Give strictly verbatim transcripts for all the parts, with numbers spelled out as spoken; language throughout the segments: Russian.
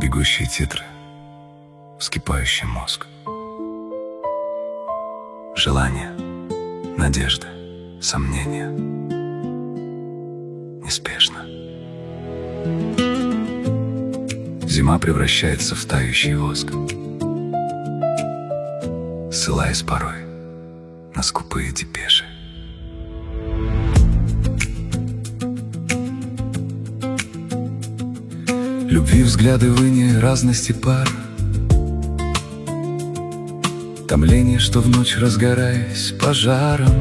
Бегущие титры, вскипающий мозг. Желание, надежда, сомнения. Неспешно. Зима превращается в тающий воск, ссылаясь порой на скупые депеши. Любви взгляды в ине разности пар, томление, что в ночь, разгораясь пожаром,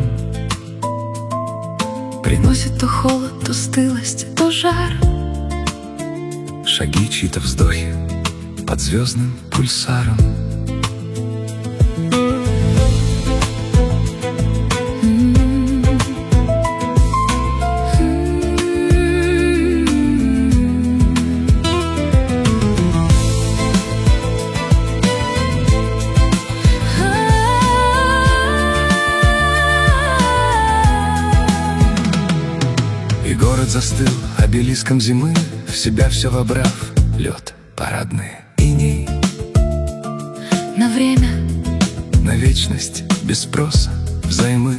приносит то холод, то стылость, то жар. Шаги, чьи-то вздохи под звездным пульсаром. И город застыл обелиском зимы, в себя все вобрав. Лед, парадные иней. На время, на вечность, без спроса, взаймы.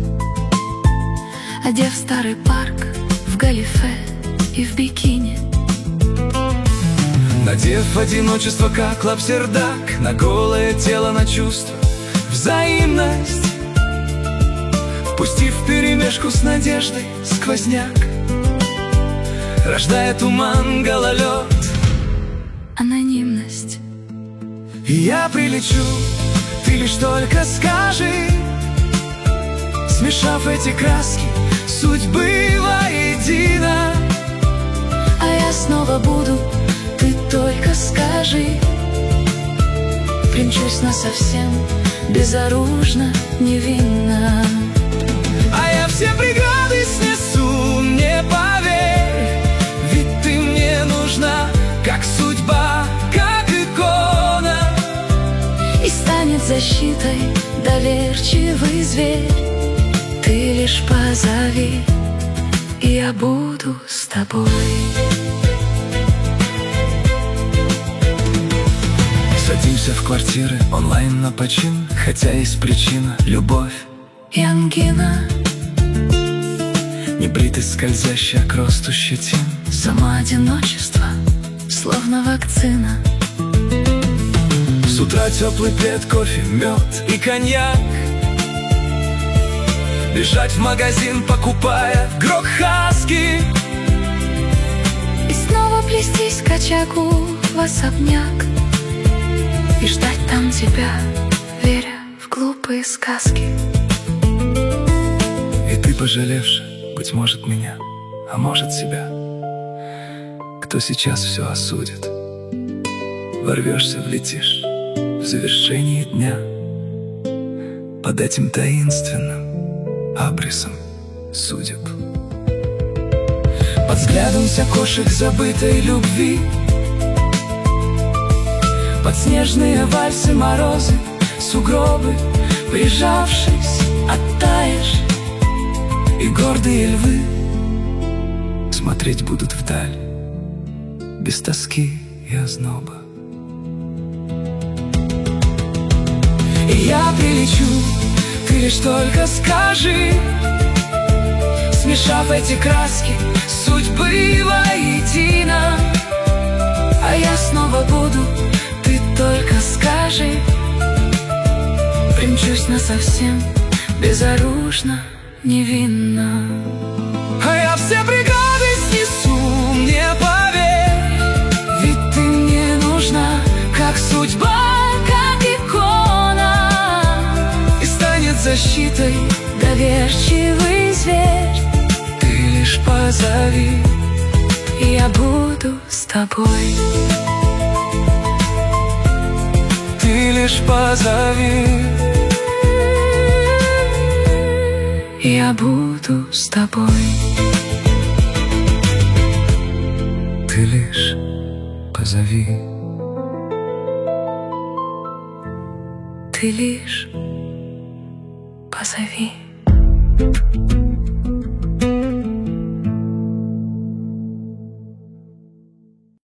одев старый парк в галифе и в бикини, Надев одиночество, как лапсердак, на голое тело, на чувство, взаимность. Впустив вперемешку с надеждой сквозняк, рождая туман, гололед, анонимность. И я прилечу, ты лишь только скажи, смешав эти краски судьбы воедино. А я снова буду, ты только скажи. Примчусь насовсем, безоружно, невинно. А я все преграды снесу, мне поверь, ведь ты мне нужна, как судьба, как икона. И станет защитой доверчивый зверь. Ты лишь позови, и я буду с тобой. Садимся в квартиры онлайн на почин, хотя есть причина — любовь и ангина. Небритость, скользящая к росту щетин, Само одиночество, словно вакцина. с утра теплый плед, кофе, мед и коньяк. Бежать в магазин, покупая грок хаски. И снова плестись к очагу в особняк. И ждать там тебя, веря в глупые сказки. И ты, пожалевши, быть может, меня, а может, себя, кто сейчас все осудит, ворвешься, влетишь в завершении дня под этим таинственным абрисом судеб. Под взглядом сякошек забытой любви, под снежные вальсы, морозы, сугробы, прижавшись, оттаешь. И гордые львы смотреть будут вдаль, без тоски и озноба. И я прилечу, ты лишь только скажи, смешав эти краски судьбы воедино. А я снова буду, ты только скажи. Примчусь насовсем, безоружно, невинно. А я все преграды снесу, мне поверь, ведь ты мне нужна, как судьба, как икона. И станет защитой доверчивый зверь. ты лишь позови, и я буду с тобой. ты лишь позови, и я буду с тобой. ты лишь позови, ты лишь позови.